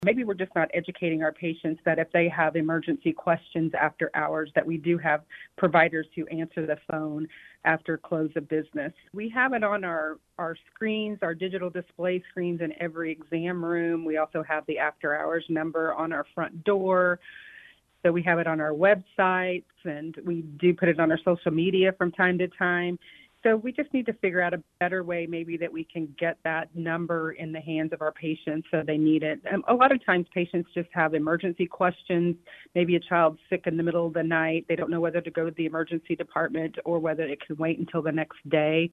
Maybe we're just not educating our patients that if they have emergency questions after hours, that we do have providers who answer the phone after close of business. We have it on our screens, our digital display screens in every exam room. We also have the after hours number on our front door. So we have it on our websites, and we do put it on our social media from time to time. So we just need to figure out a better way maybe that we can get that number in the hands of our patients so they need it. A lot of times patients just have emergency questions. Maybe a child's sick in the middle of the night. They don't know whether to go to the emergency department or whether it can wait until the next day.